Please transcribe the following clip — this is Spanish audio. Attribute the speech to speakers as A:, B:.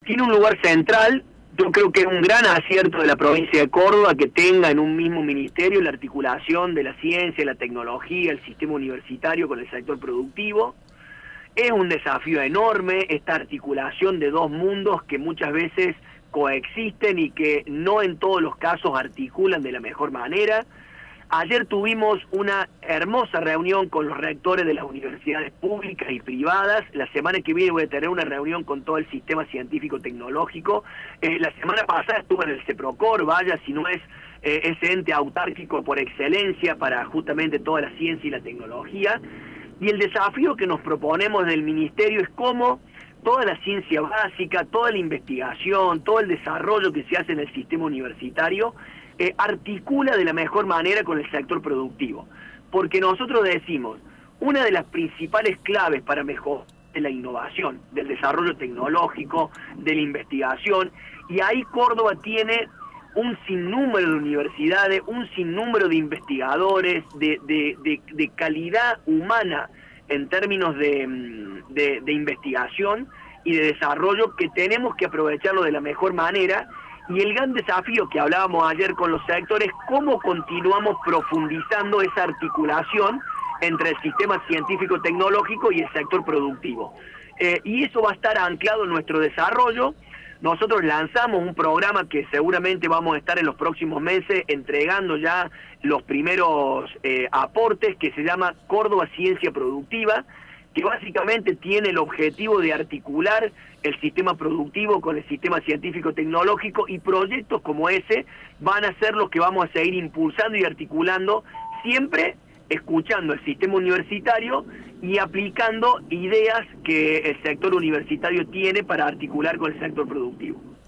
A: tiene un lugar central. Yo creo que es un gran acierto de la provincia de Córdoba que tenga en un mismo ministerio la articulación de la ciencia, la tecnología, el sistema universitario con el sector productivo. Es un desafío enorme esta articulación de dos mundos que muchas veces coexisten y que no en todos los casos articulan de la mejor manera. Ayer tuvimos una hermosa reunión con los rectores de las universidades públicas y privadas. La semana que viene voy a tener una reunión con todo el sistema científico-tecnológico. La semana pasada estuve en el CEPROCOR, vaya si no es ese ente autárquico por excelencia para justamente toda la ciencia y la tecnología. Y el desafío que nos proponemos del Ministerio es cómo toda la ciencia básica, toda la investigación, todo el desarrollo que se hace en el sistema universitario articula de la mejor manera con el sector productivo. Porque nosotros decimos, una de las principales claves para mejorar la innovación, del desarrollo tecnológico, de la investigación, y ahí Córdoba tiene un sinnúmero de universidades, un sinnúmero de investigadores, de calidad humana en términos de investigación y de desarrollo que tenemos que aprovecharlo de la mejor manera. Y el gran desafío que hablábamos ayer con los sectores, cómo continuamos profundizando esa articulación entre el sistema científico-tecnológico y el sector productivo. Y eso va a estar anclado en nuestro desarrollo. Nosotros lanzamos un programa que seguramente vamos a estar en los próximos meses entregando ya los primeros aportes, que se llama Córdoba Ciencia Productiva, que básicamente tiene el objetivo de articular el sistema productivo con el sistema científico-tecnológico, y proyectos como ese van a ser los que vamos a seguir impulsando y articulando, siempre escuchando el sistema universitario y aplicando ideas que el sector universitario tiene para articular con el sector productivo.